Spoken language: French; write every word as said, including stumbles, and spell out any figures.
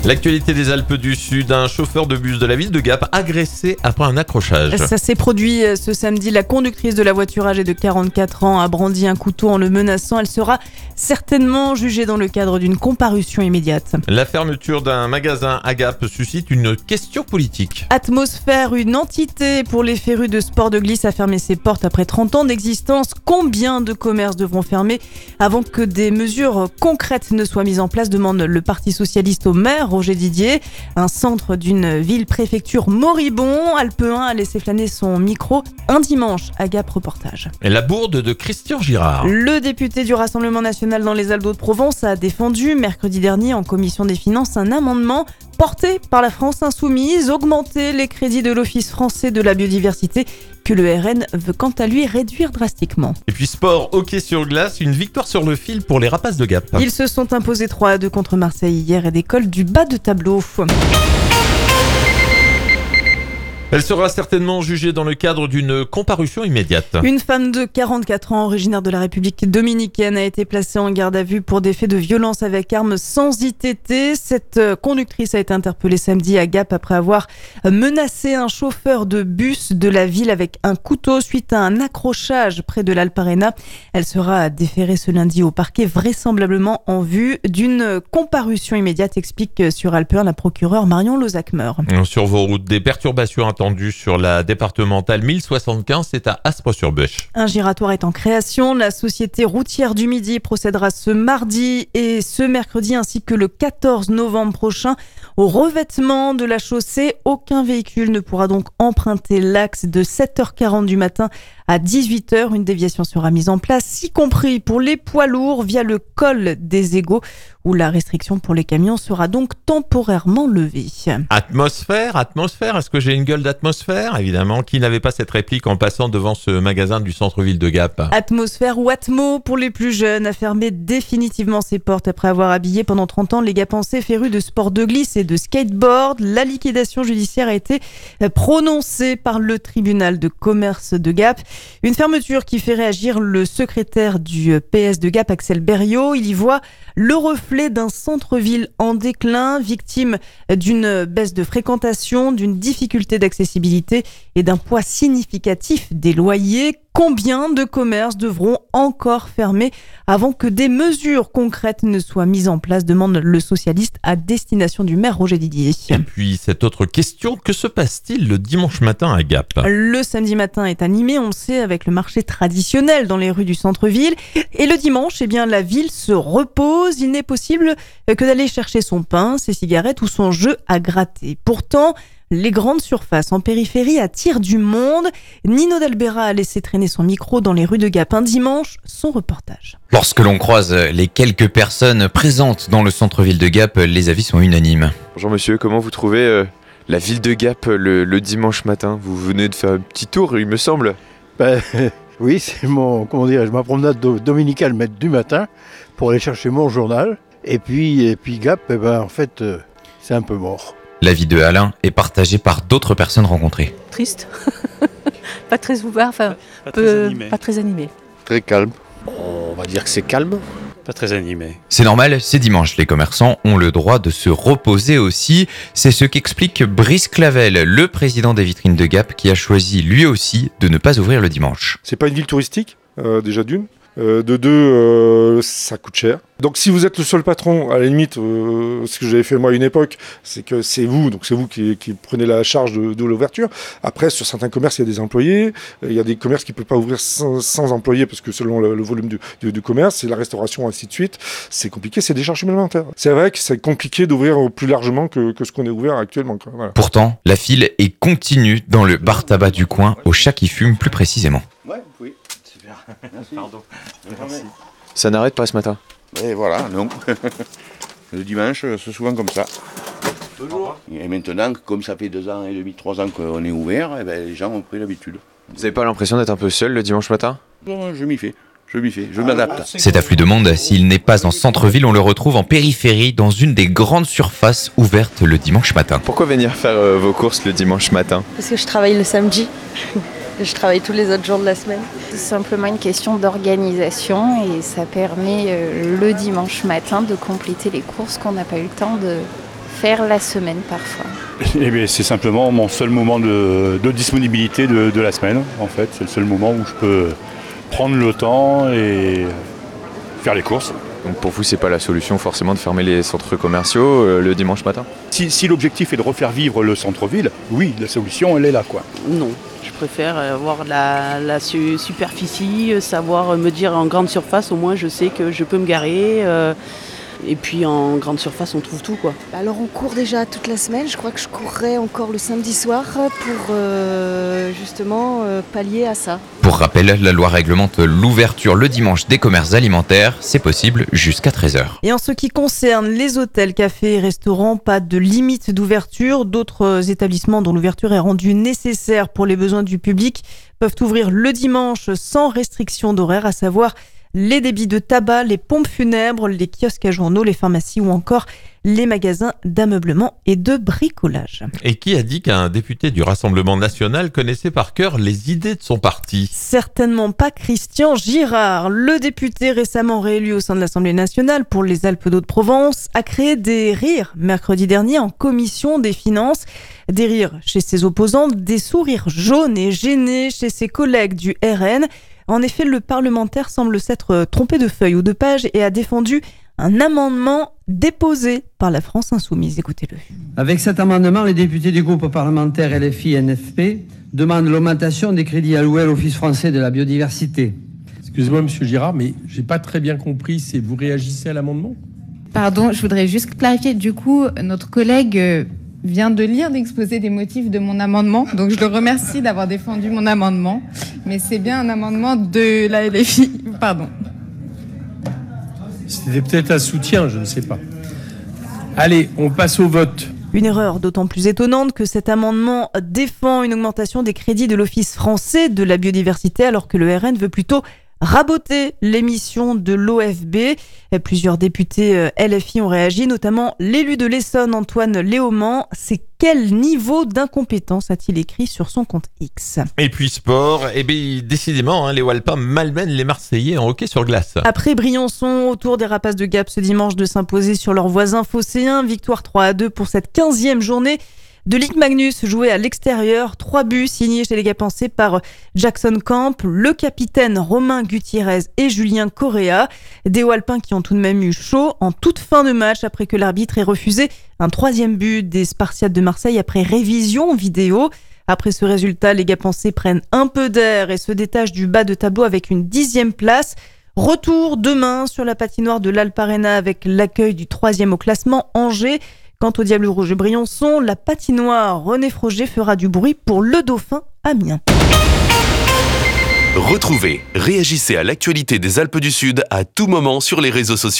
L'actualité des Alpes du Sud, un chauffeur de bus de la ville de Gap agressé après un accrochage. Ça s'est produit ce samedi. La conductrice de la voiture âgée de quarante-quatre ans a brandi un couteau en le menaçant. Elle sera certainement jugée dans le cadre d'une comparution immédiate. La fermeture d'un magasin à Gap suscite une question politique. Atmosphère, une entité pour les férus de sport de glisse, a fermé ses portes après trente ans d'existence. Combien de commerces devront fermer avant que des mesures concrètes ne soient mises en place, demande le Parti socialiste au maire Roger Didier. Un centre d'une ville-préfecture moribond. Alpes un a laissé flâner son micro un dimanche à Gap Reportage. Et la bourde de Christian Girard. Le député du Rassemblement national dans les Alpes de a défendu mercredi dernier en commission des finances un amendement porté par la France insoumise, augmenter les crédits de l'Office français de la biodiversité que le R N veut quant à lui réduire drastiquement. Et puis sport, hockey sur glace, une victoire sur le fil pour les Rapaces de Gap. Ils se sont imposés trois à deux contre Marseille hier et décollent du bas de tableau. Elle sera certainement jugée dans le cadre d'une comparution immédiate. Une femme de quarante-quatre ans, originaire de la République dominicaine, a été placée en garde à vue pour des faits de violence avec arme sans I T T. Cette conductrice a été interpellée samedi à Gap après avoir menacé un chauffeur de bus de la ville avec un couteau suite à un accrochage près de l'Alparena. Elle sera déférée ce lundi au parquet, vraisemblablement en vue d'une comparution immédiate, explique sur Alpes un la procureure Marion Lozac-Meur. Sur vos routes, des perturbations intenses sur la départementale mille soixante-quinze, c'est à Aspres-sur-Bûche. Un giratoire est en création. La Société routière du Midi procédera ce mardi et ce mercredi ainsi que le quatorze novembre prochain au revêtement de la chaussée. Aucun véhicule ne pourra donc emprunter l'axe de sept heures quarante du matin à dix-huit heures. Une déviation sera mise en place, y compris pour les poids lourds via le col des Égaux, où la restriction pour les camions sera donc temporairement levée. Atmosphère, atmosphère, est-ce que j'ai une gueule d'atmosphère ? Évidemment, qui n'avait pas cette réplique en passant devant ce magasin du centre-ville de Gap ? Atmosphère ou Atmo pour les plus jeunes a fermé définitivement ses portes après avoir habillé pendant trente ans les Gapençais férus de sport de glisse et de skateboard. La liquidation judiciaire a été prononcée par le tribunal de commerce de Gap. Une fermeture qui fait réagir le secrétaire du P S de Gap, Axel Berriot. Il y voit le reflet d'un centre-ville en déclin, victime d'une baisse de fréquentation, d'une difficulté d'accessibilité et d'un poids significatif des loyers. Combien de commerces devront encore fermer avant que des mesures concrètes ne soient mises en place, demande le socialiste à destination du maire Roger Didier. Et puis cette autre question, que se passe-t-il le dimanche matin à Gap ? Le samedi matin est animé, on le sait, avec le marché traditionnel dans les rues du centre-ville. Et le dimanche, eh bien, la ville se repose. Il n'est possible que d'aller chercher son pain, ses cigarettes ou son jeu à gratter. Pourtant, les grandes surfaces en périphérie attirent du monde. Nino D'Albera a laissé traîner son micro dans les rues de Gap un dimanche. Son reportage. Lorsque l'on croise les quelques personnes présentes dans le centre-ville de Gap, les avis sont unanimes. Bonjour monsieur, comment vous trouvez euh, la ville de Gap le, le dimanche matin ? Vous venez de faire un petit tour, il me semble. Ben, oui, c'est mon, comment dirais-je, ma promenade do- dominicale du matin pour aller chercher mon journal. Et puis, et puis Gap, eh ben, en fait, euh, c'est un peu mort. L'avis de Alain est partagé par d'autres personnes rencontrées. Triste, pas très ouvert, enfin, pas, pas, peu, très animé. pas très animé. Très calme. On va dire que c'est calme, pas très animé. C'est normal, c'est dimanche, les commerçants ont le droit de se reposer aussi. C'est ce qu'explique Brice Clavel, le président des vitrines de Gap, qui a choisi lui aussi de ne pas ouvrir le dimanche. C'est pas une ville touristique, euh, déjà d'une. Euh, de deux, euh, ça coûte cher. Donc si vous êtes le seul patron, à la limite, euh, ce que j'avais fait moi à une époque, c'est que c'est vous, donc c'est vous qui, qui prenez la charge de, de l'ouverture. Après, sur certains commerces, il y a des employés. Il y a des commerces qui ne peuvent pas ouvrir sans, sans employés parce que selon le, le volume du, du, du commerce, c'est la restauration, ainsi de suite. C'est compliqué, c'est des charges supplémentaires. C'est vrai que c'est compliqué d'ouvrir plus largement que, que ce qu'on est ouvert actuellement. Quoi. Voilà. Pourtant, la file est continue dans le bar tabac du coin, au Chat qui fume plus précisément. Ouais, oui. Merci. Pardon. Merci. Ça n'arrête pas ce matin. Et voilà, non. Le dimanche, c'est souvent comme ça. Toujours. Et maintenant, comme ça fait deux ans et demi, trois ans qu'on est ouvert, eh ben, les gens ont pris l'habitude. Vous n'avez pas l'impression d'être un peu seul le dimanche matin ? Bon, je m'y fais, je m'y fais, je m'adapte. Cet afflux de monde, s'il n'est pas en centre-ville, on le retrouve en périphérie, dans une des grandes surfaces ouvertes le dimanche matin. Pourquoi venir faire euh, vos courses le dimanche matin ? Parce que je travaille le samedi. Je travaille tous les autres jours de la semaine. C'est simplement une question d'organisation et ça permet euh, le dimanche matin de compléter les courses qu'on n'a pas eu le temps de préfère la semaine parfois. Eh bien, c'est simplement mon seul moment de, de disponibilité de, de la semaine, en fait. C'est le seul moment où je peux prendre le temps et faire les courses. Donc pour vous, c'est pas la solution forcément de fermer les centres commerciaux euh, le dimanche matin? Si, si l'objectif est de refaire vivre le centre-ville, oui, la solution, elle est là, quoi. Non, je préfère avoir la, la su- superficie, savoir me dire en grande surface, au moins je sais que je peux me garer. Euh, et puis en grande surface, on trouve tout, quoi. Alors on court déjà toute la semaine, je crois que je courrai encore le samedi soir pour euh, justement euh, pallier à ça. Pour rappel, la loi réglemente l'ouverture le dimanche des commerces alimentaires. C'est possible jusqu'à treize heures. Et en ce qui concerne les hôtels, cafés et restaurants, pas de limite d'ouverture. D'autres établissements dont l'ouverture est rendue nécessaire pour les besoins du public peuvent ouvrir le dimanche sans restriction d'horaire, à savoir les débits de tabac, les pompes funèbres, les kiosques à journaux, les pharmacies ou encore les magasins d'ameublement et de bricolage. Et qui a dit qu'un député du Rassemblement national connaissait par cœur les idées de son parti? Certainement pas Christian Girard. Le député récemment réélu au sein de l'Assemblée nationale pour les Alpes-de-Haute-Provence a créé des rires mercredi dernier en commission des finances. Des rires chez ses opposants, des sourires jaunes et gênés chez ses collègues du R N. En effet, le parlementaire semble s'être trompé de feuille ou de page et a défendu un amendement déposé par la France Insoumise. Écoutez-le. Avec cet amendement, les députés du groupe parlementaire L F I N F P demandent l'augmentation des crédits alloués à l'Office français de la biodiversité. Excusez-moi, monsieur Girard, mais j'ai pas très bien compris. C'est vous réagissez à l'amendement? Pardon, je voudrais juste clarifier. Du coup, notre collègue vient de lire l'exposé des motifs de mon amendement. Donc, je le remercie d'avoir défendu mon amendement. Mais c'est bien un amendement de la L F I. Pardon. C'était peut-être un soutien, je ne sais pas. Allez, on passe au vote. Une erreur d'autant plus étonnante que cet amendement défend une augmentation des crédits de l'Office français de la biodiversité alors que le R N veut plutôt raboter l'émission de l'O F B. Plusieurs députés L F I ont réagi, notamment l'élu de l'Essonne, Antoine Léaumont. C'est quel niveau d'incompétence a-t-il écrit sur son compte X? Et puis sport, et bien décidément, hein, les Walpins malmènent les Marseillais en hockey sur glace. Après Briançon, au tour des Rapaces de Gap ce dimanche de s'imposer sur leurs voisins phocéens. Victoire trois à deux pour cette quinzième journée de Ligue Magnus jouée à l'extérieur. Trois buts signés chez les Gapençais par Jackson Camp, le capitaine Romain Gutiérrez et Julien Correa. Des Walpins qui ont tout de même eu chaud en toute fin de match après que l'arbitre ait refusé un troisième but des Spartiates de Marseille après révision vidéo. Après ce résultat, les Gapençais prennent un peu d'air et se détachent du bas de tableau avec une dixième place. Retour demain sur la patinoire de l'Alp Arena avec l'accueil du troisième au classement, Angers. Quant au Diable Rouge de Briançon, la patinoire René Froger fera du bruit pour le Dauphin Amiens. Retrouvez, réagissez à l'actualité des Alpes du Sud à tout moment sur les réseaux sociaux.